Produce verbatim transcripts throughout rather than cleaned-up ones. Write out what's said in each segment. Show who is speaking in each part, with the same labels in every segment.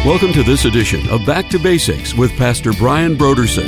Speaker 1: Welcome to this edition of Back to Basics with Pastor Brian Brodersen.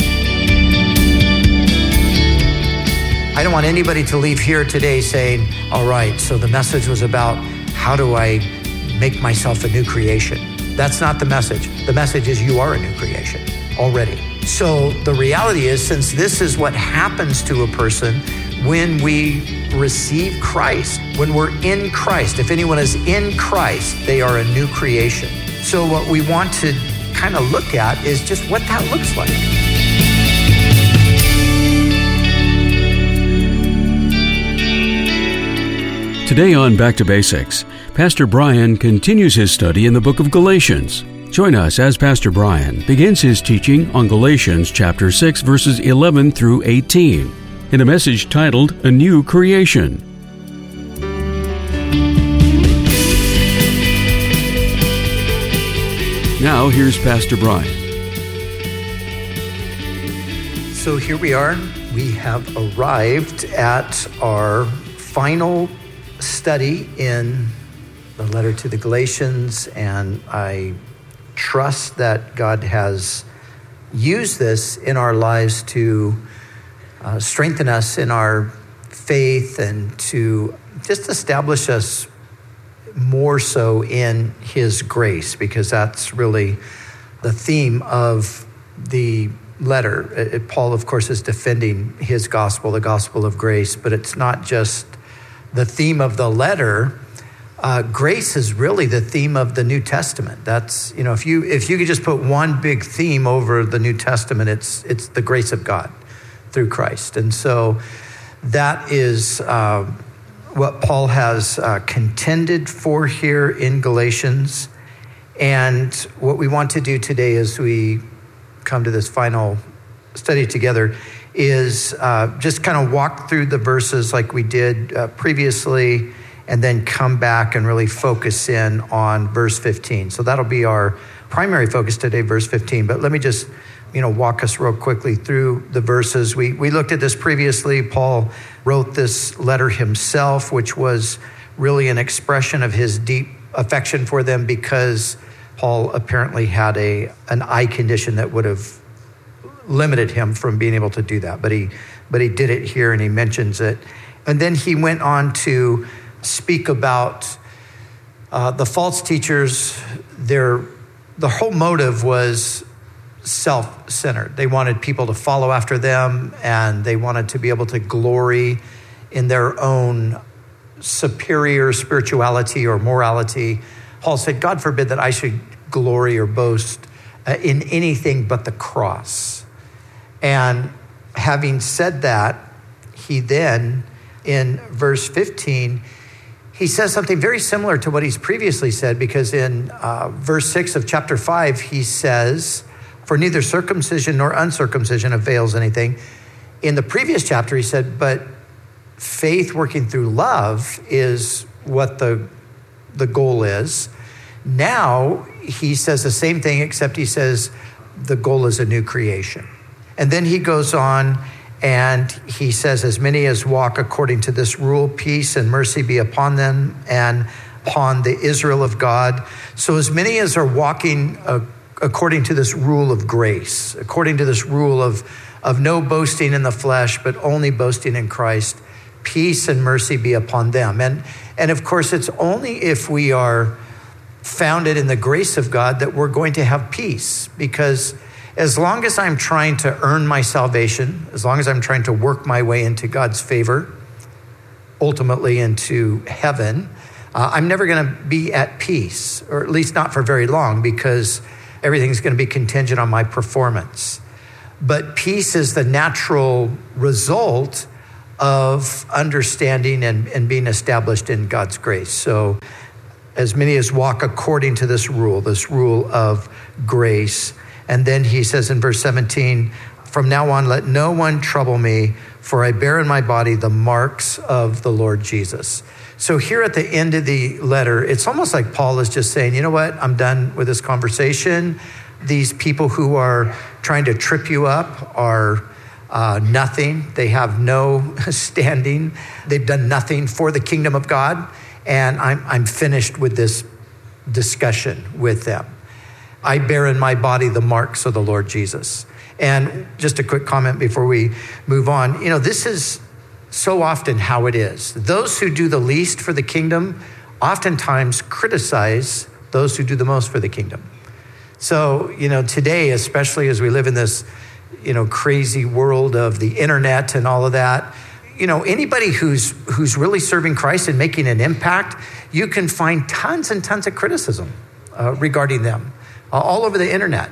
Speaker 2: I don't want anybody to leave here today saying, all right, so the message was about how do I make myself a new creation? That's not the message. The message is you are a new creation already. So the reality is, since this is what happens to a person when we receive Christ, when we're in Christ, if anyone is in Christ, they are a new creation. So what we want to kind of look at is just what that looks like.
Speaker 1: Today on Back to Basics, Pastor Brian continues his study in the book of Galatians. Join us as Pastor Brian begins his teaching on Galatians chapter six, verses eleven through eighteen, in a message titled, A New Creation. Now, here's Pastor Brian.
Speaker 2: So here we are. We have arrived at our final study in the letter to the Galatians, and I trust that God has used this in our lives to uh, strengthen us in our faith and to just establish us more so in His grace, because that's really the theme of the letter. It, Paul, of course, is defending his gospel, the gospel of grace, but it's not just the theme of the letter. Uh, grace is really the theme of the New Testament. That's, you know, if you if you could just put one big theme over the New Testament, it's it's the grace of God through Christ. And so that is uh, what Paul has uh, contended for here in Galatians. And what we want to do today as we come to this final study together is uh, just kind of walk through the verses like we did uh, previously, and then come back and really focus in on verse fifteen. So that'll be our primary focus today, verse fifteen. But let me just, you know, walk us real quickly through the verses. We we looked at this previously. Paul wrote this letter himself, which was really an expression of his deep affection for them, because Paul apparently had a an eye condition that would have limited him from being able to do that. But he but he did it here, and he mentions it. And then he went on to speak about uh, the false teachers. Their the whole motive was self-centered. They wanted people to follow after them, and they wanted to be able to glory in their own superior spirituality or morality. Paul said, God forbid that I should glory or boast uh, in anything but the cross. And having said that, he then, in verse fifteen, he says something very similar to what he's previously said, because in uh, verse six of chapter five, he says, for neither circumcision nor uncircumcision avails anything. In the previous chapter, he said, but faith working through love is what the, the goal is. Now, he says the same thing, except he says the goal is a new creation. And then he goes on and he says, as many as walk according to this rule, peace and mercy be upon them and upon the Israel of God. So as many as are walking uh, according to this rule of grace, according to this rule of, of no boasting in the flesh, but only boasting in Christ, peace and mercy be upon them. And, and of course, it's only if we are founded in the grace of God that we're going to have peace, because as long as I'm trying to earn my salvation, as long as I'm trying to work my way into God's favor, ultimately into heaven, uh, I'm never going to be at peace, or at least not for very long, because everything's going to be contingent on my performance. But peace is the natural result of understanding and, and being established in God's grace. So as many as walk according to this rule, this rule of grace. And then he says in verse seventeen, from now on, let no one trouble me, for I bear in my body the marks of the Lord Jesus. So here at the end of the letter, it's almost like Paul is just saying, you know what, I'm done with this conversation. These people who are trying to trip you up are uh, nothing. They have no standing. They've done nothing for the kingdom of God. And I'm, I'm finished with this discussion with them. I bear in my body the marks of the Lord Jesus. And just a quick comment before we move on. You know, this is so often how it is. Those who do the least for the kingdom oftentimes criticize those who do the most for the kingdom. So, you know, today, especially as we live in this, you know, crazy world of the internet and all of that, you know, anybody who's who's really serving Christ and making an impact, you can find tons and tons of criticism uh, regarding them uh, all over the internet.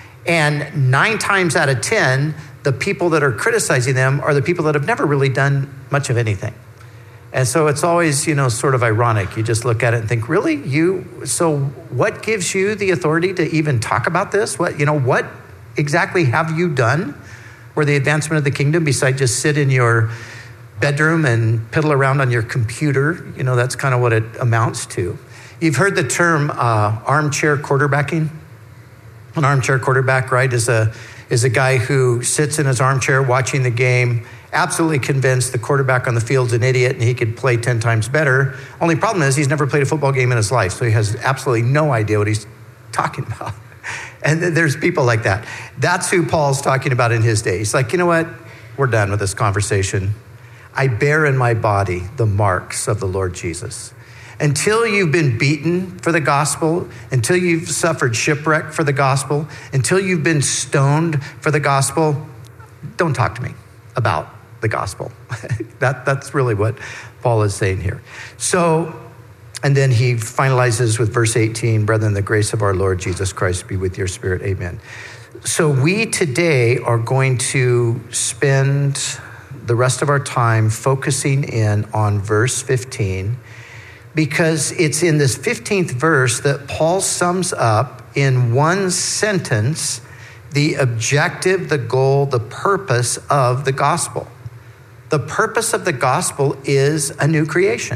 Speaker 2: And nine times out of ten, the people that are criticizing them are the people that have never really done much of anything. And so it's always, you know, sort of ironic. You just look at it and think, really, you, so what gives you the authority to even talk about this? What, you know, what exactly have you done for the advancement of the kingdom besides just sit in your bedroom and piddle around on your computer? You know, that's kind of what it amounts to. You've heard the term uh, armchair quarterbacking. An armchair quarterback, right, is a is a guy who sits in his armchair watching the game, absolutely convinced the quarterback on the field's an idiot and he could play ten times better. Only problem is he's never played a football game in his life, so he has absolutely no idea what he's talking about. And there's people like that. That's who Paul's talking about in his day. He's like, you know what? We're done with this conversation. I bear in my body the marks of the Lord Jesus. Until you've been beaten for the gospel, until you've suffered shipwreck for the gospel, until you've been stoned for the gospel, don't talk to me about the gospel. that, that's really what Paul is saying here. So, and then he finalizes with verse eighteen, brethren, the grace of our Lord Jesus Christ be with your spirit. Amen. So we today are going to spend the rest of our time focusing in on verse fifteen, because it's in this fifteenth verse that Paul sums up in one sentence the objective, the goal, the purpose of the gospel. The purpose of the gospel is a new creation.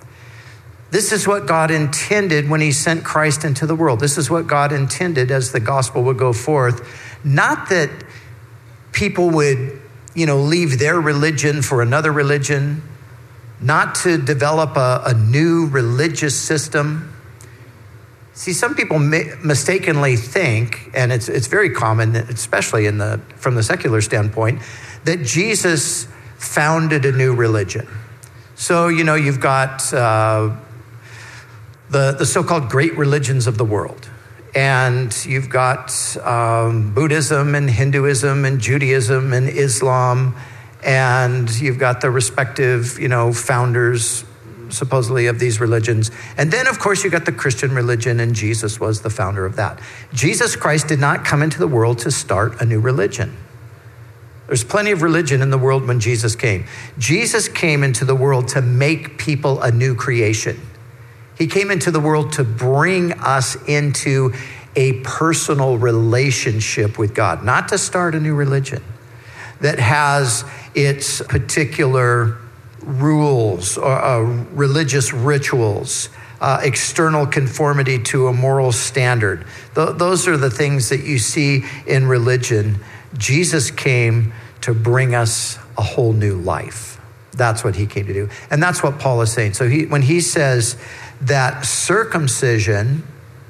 Speaker 2: This is what God intended when he sent Christ into the world. This is what God intended as the gospel would go forth. Not that people would, you know, leave their religion for another religion, not to develop a, a new religious system. See, some people mi- mistakenly think, and it's it's very common, especially in the from the secular standpoint, that Jesus founded a new religion. So, you know, you've got uh, the, the so-called great religions of the world. And you've got um, Buddhism and Hinduism and Judaism and Islam. And you've got the respective, you know, founders, supposedly, of these religions. And then, of course, you got the Christian religion, and Jesus was the founder of that. Jesus Christ did not come into the world to start a new religion. There's plenty of religion in the world when Jesus came. Jesus came into the world to make people a new creation. He came into the world to bring us into a personal relationship with God, not to start a new religion that has its particular rules or uh, religious rituals, uh, external conformity to a moral standard. Th- those are the things that you see in religion. Jesus came to bring us a whole new life. That's what he came to do. And that's what Paul is saying. So he, when he says that circumcision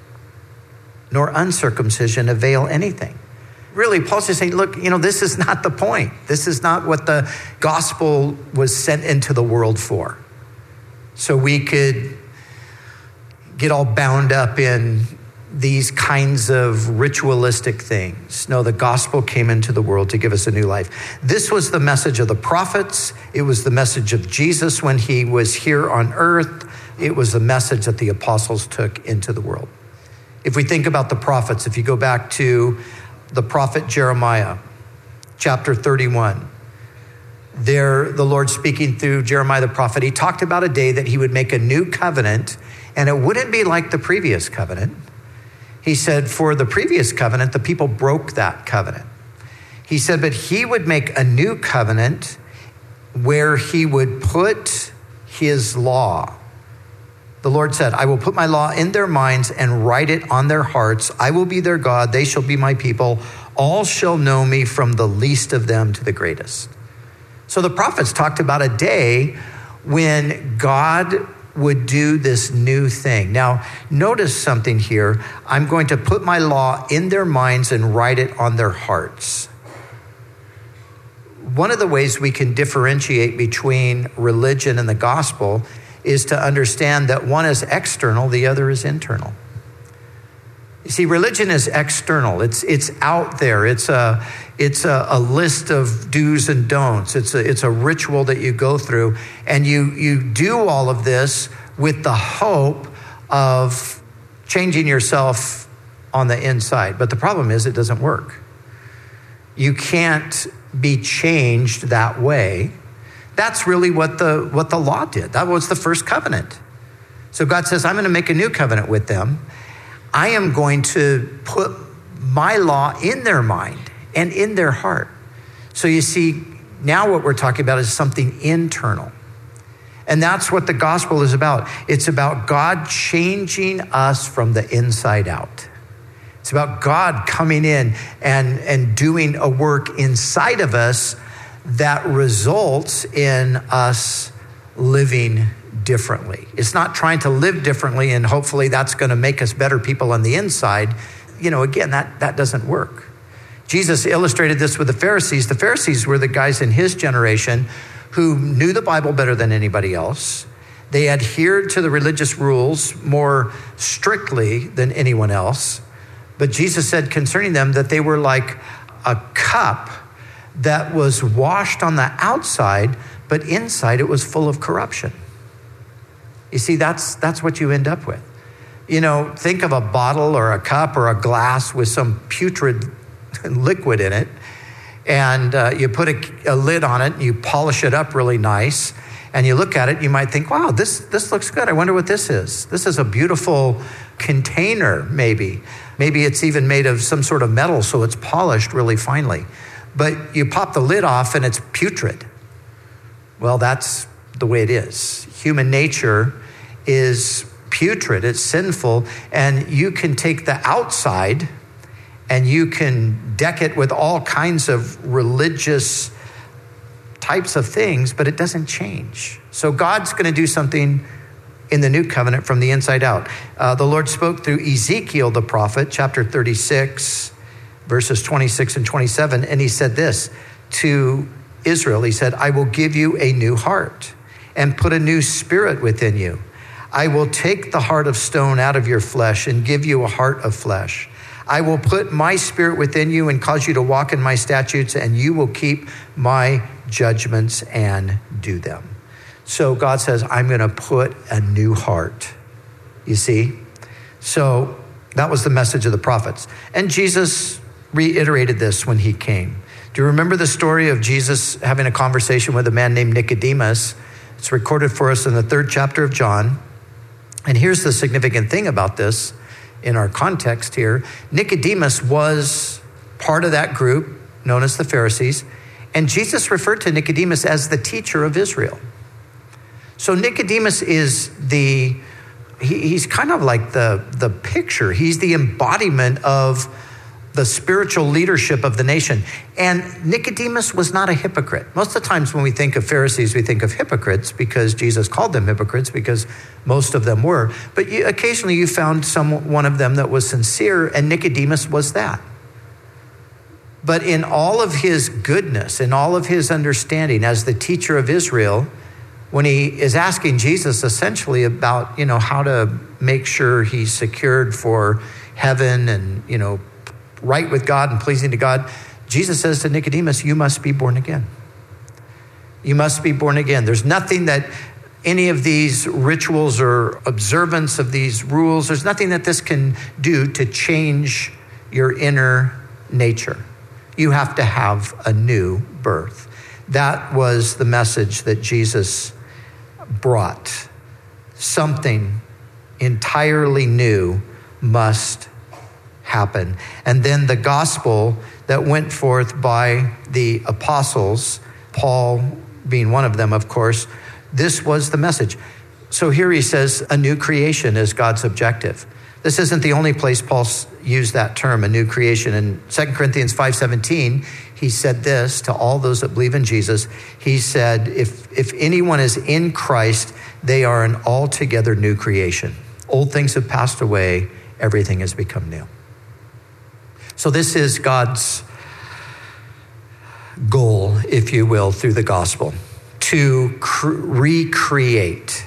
Speaker 2: nor uncircumcision avail anything, really, Paul's just saying, look, you know, this is not the point. This is not what the gospel was sent into the world for. So we could get all bound up in these kinds of ritualistic things. No, the gospel came into the world to give us a new life. This was the message of the prophets. It was the message of Jesus when he was here on earth. It was the message that the apostles took into the world. If we think about the prophets, if you go back to the prophet Jeremiah, chapter thirty-one, there the Lord speaking through Jeremiah the prophet, he talked about a day that he would make a new covenant, and it wouldn't be like the previous covenant. He said, for the previous covenant, the people broke that covenant. He said, but he would make a new covenant where he would put his law. The Lord said, I will put my law in their minds and write it on their hearts. I will be their God. They shall be my people. All shall know me, from the least of them to the greatest. So the prophets talked about a day when God would do this new thing. Now, notice something here. I'm going to put my law in their minds and write it on their hearts. One of the ways we can differentiate between religion and the gospel is to understand that one is external, the other is internal. You see, religion is external. It's it's out there. It's a it's a, a list of do's and don'ts. It's a it's a ritual that you go through, and you you do all of this with the hope of changing yourself on the inside. But the problem is, it doesn't work. You can't be changed that way. That's really what the what the law did. That was the first covenant. So God says, I'm going to make a new covenant with them. I am going to put my law in their mind and in their heart. So you see, now what we're talking about is something internal. And that's what the gospel is about. It's about God changing us from the inside out. It's about God coming in and, and doing a work inside of us that results in us living differently. It's not trying to live differently and hopefully that's going to make us better people on the inside. You know, again, that, that doesn't work. Jesus illustrated this with the Pharisees. The Pharisees were the guys in his generation who knew the Bible better than anybody else. They adhered to the religious rules more strictly than anyone else. But Jesus said concerning them that they were like a cup that was washed on the outside, but inside it was full of corruption. You see, that's that's what you end up with. You know, think of a bottle or a cup or a glass with some putrid liquid in it, and uh, you put a, a lid on it, and you polish it up really nice, and you look at it, you might think, wow, this this looks good. I wonder what this is. This is a beautiful container, maybe. Maybe it's even made of some sort of metal, so it's polished really finely. But you pop the lid off, and it's putrid. Well, that's the way it is. Human nature is putrid, it's sinful, and you can take the outside and you can deck it with all kinds of religious types of things, but it doesn't change. So God's going to do something in the new covenant from the inside out. Uh, the Lord spoke through Ezekiel the prophet, chapter thirty-six, verses twenty-six and twenty-seven, and he said this to Israel. He said, I will give you a new heart and put a new spirit within you. I will take the heart of stone out of your flesh and give you a heart of flesh. I will put my spirit within you and cause you to walk in my statutes, and you will keep my judgments and do them. So God says, I'm going to put a new heart. You see? So that was the message of the prophets. And Jesus reiterated this when he came. Do you remember the story of Jesus having a conversation with a man named Nicodemus? It's recorded for us in the third chapter of John. And here's the significant thing about this in our context here. Nicodemus was part of that group known as the Pharisees. And Jesus referred to Nicodemus as the teacher of Israel. So Nicodemus is the, he, he's kind of like the, the picture. He's the embodiment of the spiritual leadership of the nation. And Nicodemus was not a hypocrite. Most of the times when we think of Pharisees, we think of hypocrites because Jesus called them hypocrites, because most of them were. But you, occasionally you found some one of them that was sincere, and Nicodemus was that. But in all of his goodness, in all of his understanding as the teacher of Israel, when he is asking Jesus essentially about, you know, how to make sure he's secured for heaven and, you know, right with God and pleasing to God, Jesus says to Nicodemus, you must be born again. You must be born again. There's nothing that any of these rituals or observance of these rules, there's nothing that this can do to change your inner nature. You have to have a new birth. That was the message that Jesus brought. Something entirely new must happen. And then the gospel that went forth by the apostles, Paul being one of them, of course, this was the message. So here he says a new creation is God's objective. This isn't the only place Paul used that term, a new creation. In Second Corinthians five seventeen, he said this to all those that believe in Jesus. He said, if, if anyone is in Christ, they are an altogether new creation. Old things have passed away, everything has become new. So this is God's goal, if you will, through the gospel, to cre- recreate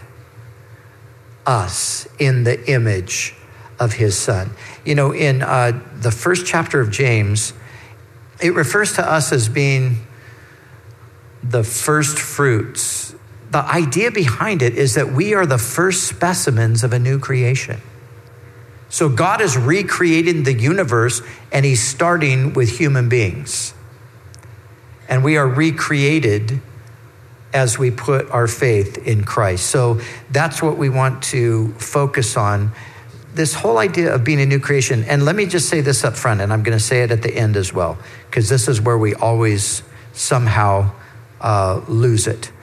Speaker 2: us in the image of his son. You know, in uh, the first chapter of James, it refers to us as being the first fruits. The idea behind it is that we are the first specimens of a new creation. So God is recreating the universe, and he's starting with human beings. And we are recreated as we put our faith in Christ. So that's what we want to focus on, this whole idea of being a new creation. And let me just say this up front, and I'm going to say it at the end as well, because this is where we always somehow uh, lose it.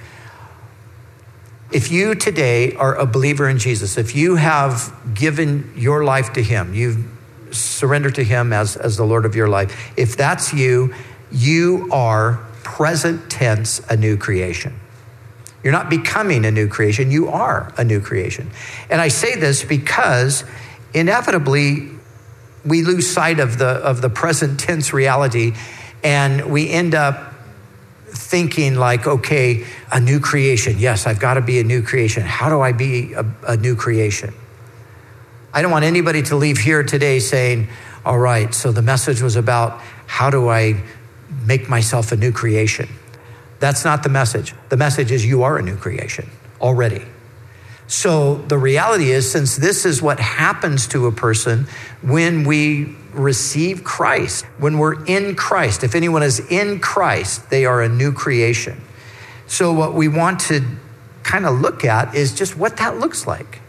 Speaker 2: If you today are a believer in Jesus, if you have given your life to him, you've surrendered to him as, as the Lord of your life, if that's you, you are present tense a new creation. You're not becoming a new creation, you are a new creation. And I say this because inevitably we lose sight of the of the present tense reality, and we end up thinking like, okay, a new creation. Yes, I've got to be a new creation. How do I be a, a new creation? I don't want anybody to leave here today saying, all right, so the message was about how do I make myself a new creation. That's not the message. The message is you are a new creation already. So the reality is, since this is what happens to a person when we receive Christ, when we're in Christ, if anyone is in Christ, they are a new creation. So what we want to kind of look at is just what that looks like.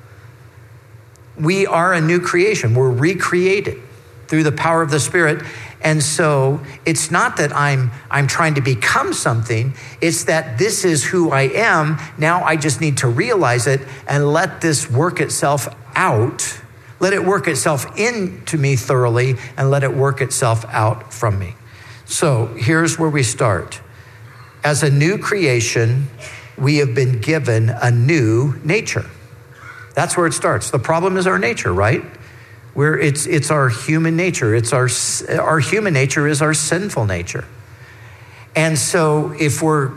Speaker 2: We are a new creation. We're recreated through the power of the Spirit. And so it's not that I'm I'm trying to become something. It's that this is who I am. Now I just need to realize it and let this work itself out. Let it work itself into me thoroughly, and let it work itself out from me. So here's where we start. As a new creation, we have been given a new nature. That's where it starts. The problem is our nature, right? Where it's it's our human nature. It's our our human nature is our sinful nature. And so if we're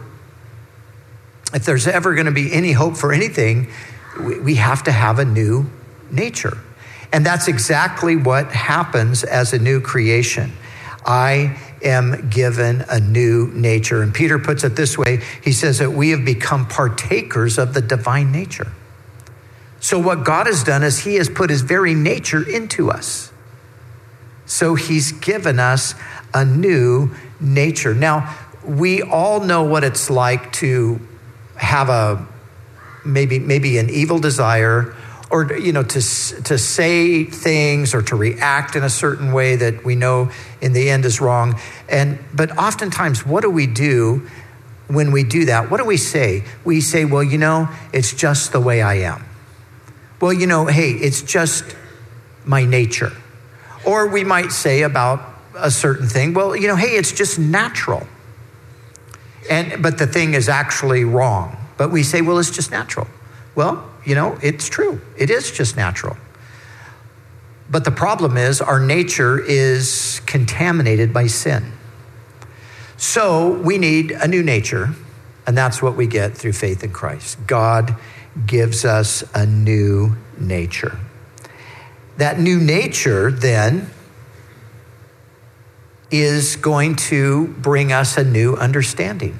Speaker 2: if there's ever going to be any hope for anything, we, we have to have a new nature. And that's exactly what happens as a new creation. I am given a new nature. And Peter puts it this way. He says that we have become partakers of the divine nature. So what God has done is he has put his very nature into us. So he's given us a new nature. Now, we all know what it's like to have a maybe maybe an evil desire, or you know, to to say things or to react in a certain way that we know in the end is wrong. And but oftentimes, what do we do when we do that? What do we say? We say, well, you know, it's just the way I am. Well, you know, hey, it's just my nature. Or we might say about a certain thing, well, you know, hey, it's just natural. And but the thing is actually wrong. But we say, well, it's just natural. Well, you know, it's true. It is just natural. But the problem is our nature is contaminated by sin. So we need a new nature, and that's what we get through faith in Christ. God gives us a new nature. That new nature then is going to bring us a new understanding.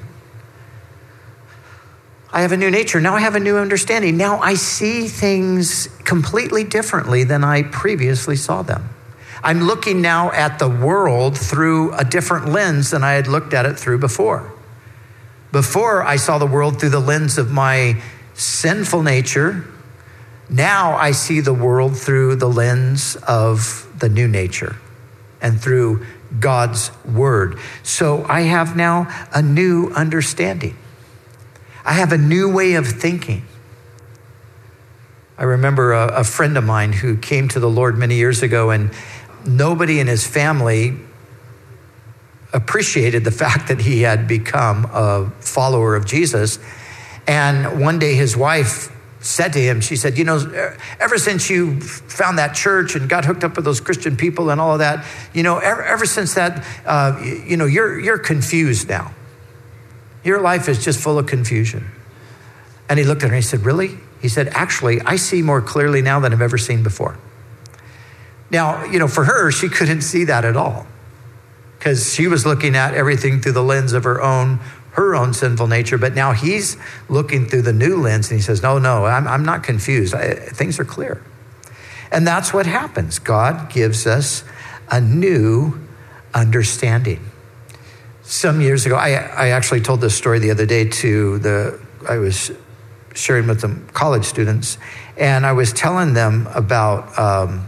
Speaker 2: I have a new nature. Now I have a new understanding. Now I see things completely differently than I previously saw them. I'm looking now at the world through a different lens than I had looked at it through before. Before, I saw the world through the lens of my sinful nature. Now I see the world through the lens of the new nature and through God's word. So I have now a new understanding. I have a new way of thinking. I remember a, a friend of mine who came to the Lord many years ago, and nobody in his family appreciated the fact that he had become a follower of Jesus. And one day his wife said to him, she said, you know, ever since you found that church and got hooked up with those Christian people and all of that, you know, ever, ever since that, uh, you know, you're you're confused now. Your life is just full of confusion. And he looked at her and he said, really? He said, actually, I see more clearly now than I've ever seen before. Now, you know, for her, she couldn't see that at all because she was looking at everything through the lens of her own her own sinful nature, but now he's looking through the new lens and he says, no, no, I'm, I'm not confused. I, things are clear. And that's what happens. God gives us a new understanding. Some years ago, I, I actually told this story the other day to the, I was sharing with some college students, and I was telling them about um,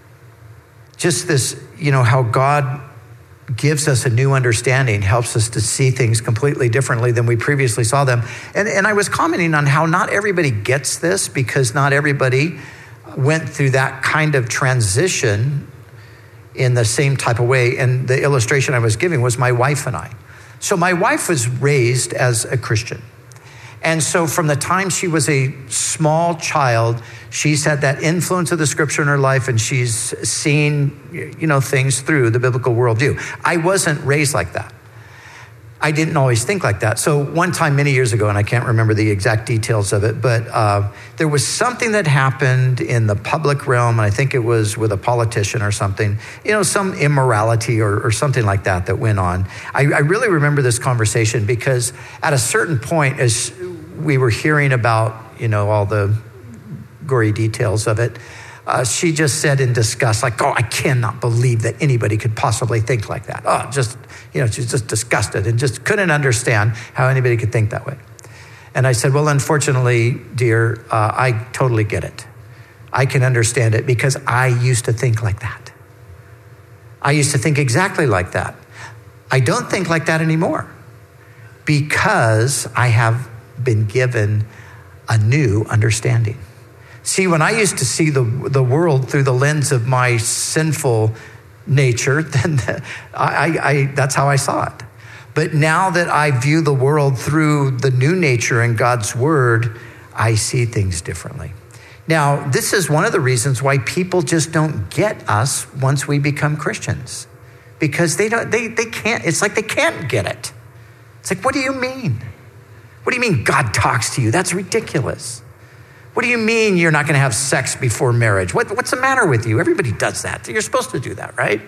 Speaker 2: just this, you know, how God gives us a new understanding, helps us to see things completely differently than we previously saw them. And, and I was commenting on how not everybody gets this because not everybody went through that kind of transition in the same type of way. And the illustration I was giving was my wife and I. So my wife was raised as a Christian. And so from the time she was a small child, she's had that influence of the scripture in her life, and she's seen, you know, things through the biblical worldview. I wasn't raised like that. I didn't always think like that. So one time many years ago, and I can't remember the exact details of it, but uh, there was something that happened in the public realm, and I think it was with a politician or something, you know, some immorality or, or something like that that went on. I, I really remember this conversation because at a certain point, as we were hearing about, you know, all the gory details of it, uh, she just said in disgust, like, oh, I cannot believe that anybody could possibly think like that. Oh, just, you know, she's just disgusted and just couldn't understand how anybody could think that way. And I said, well, unfortunately, dear, uh, I totally get it. I can understand it because I used to think like that. I used to think exactly like that. I don't think like that anymore because I have been given a new understanding. See, when I used to see the the world through the lens of my sinful nature, then the, I, I that's how I saw it. But now that I view the world through the new nature in God's word, I see things differently. Now, this is one of the reasons why people just don't get us once we become Christians, because they don't they they can't. It's like they can't get it. It's like, what do you mean? What do you mean God talks to you? That's ridiculous. What do you mean you're not going to have sex before marriage? What, what's the matter with you? Everybody does that. You're supposed to do that, right?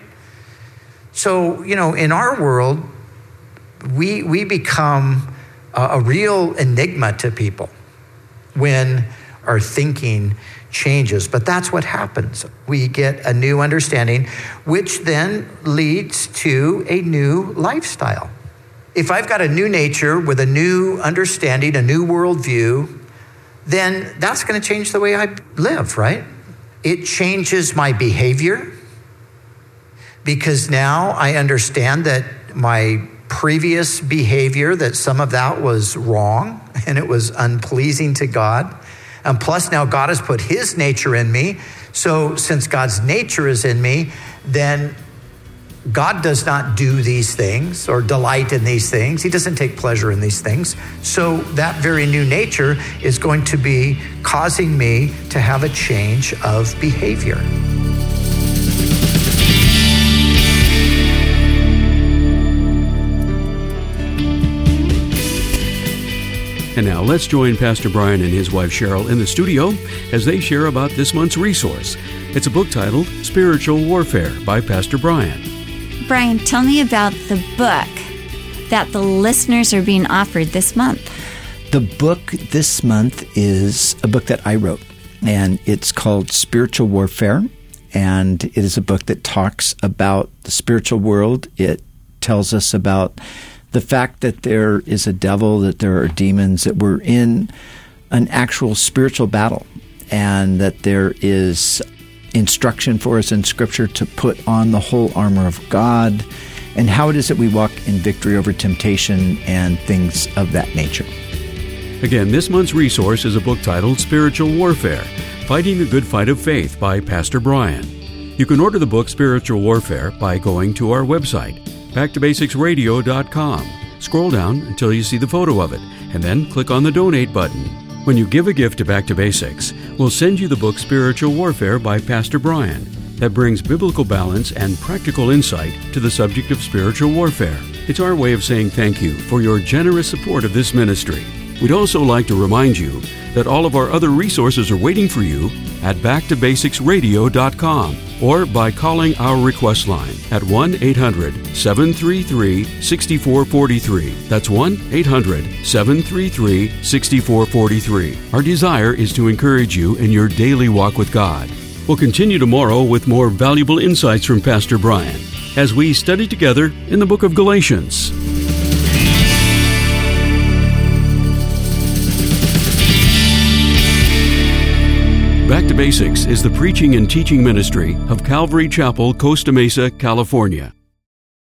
Speaker 2: So, you know, in our world, we we become a, a real enigma to people when our thinking changes. But that's what happens. We get a new understanding, which then leads to a new lifestyle. If I've got a new nature with a new understanding, a new worldview, then that's going to change the way I live, right? It changes my behavior because now I understand that my previous behavior, that some of that was wrong and it was unpleasing to God. And plus now God has put his nature in me. So since God's nature is in me, then God does not do these things or delight in these things. He doesn't take pleasure in these things. So that very new nature is going to be causing me to have a change of behavior.
Speaker 1: And now let's join Pastor Brian and his wife Cheryl in the studio as they share about this month's resource. It's a book titled Spiritual Warfare by Pastor Brian.
Speaker 3: Brian, tell me about the book that the listeners are being offered this month.
Speaker 4: The book this month is a book that I wrote, and it's called Spiritual Warfare, and it is a book that talks about the spiritual world. It tells us about the fact that there is a devil, that there are demons, that we're in an actual spiritual battle, and that there is instruction for us in Scripture to put on the whole armor of God, and how it is that we walk in victory over temptation and things of that nature.
Speaker 1: Again, this month's resource is a book titled Spiritual Warfare, Fighting the Good Fight of Faith by Pastor Brian. You can order the book Spiritual Warfare by going to our website, back to basics radio dot com. Scroll down until you see the photo of it, and then click on the Donate button. When you give a gift to Back to Basics, we'll send you the book Spiritual Warfare by Pastor Brian that brings biblical balance and practical insight to the subject of spiritual warfare. It's our way of saying thank you for your generous support of this ministry. We'd also like to remind you that all of our other resources are waiting for you at back to basics radio dot com or by calling our request line at one eight hundred seven three three six four four three. That's one eight hundred seven three three six four four three. Our desire is to encourage you in your daily walk with God. We'll continue tomorrow with more valuable insights from Pastor Brian as we study together in the book of Galatians. Back to Basics is the preaching and teaching ministry of Calvary Chapel, Costa Mesa, California.